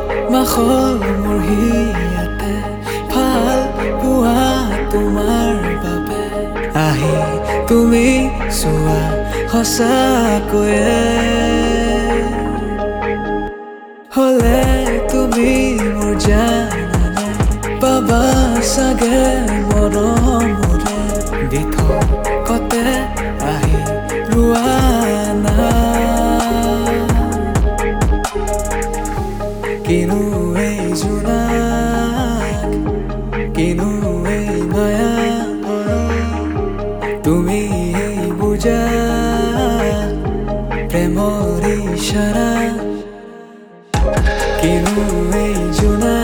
মাখল মোৰ হিয়াতে ভাল পোৱা তোমাৰ বাবে আহি তুমি চোৱা সঁচাকৈয়ে হলে তুমি মোৰ জানানে পাবা চাগে মৰমৰে দি থকতে আহি ৰোৱা কিনো এই জোনাক কিনো এই মায়া তুমি এই বুজা প্ৰেমৰ ইশাৰা কিনো এই জোনাক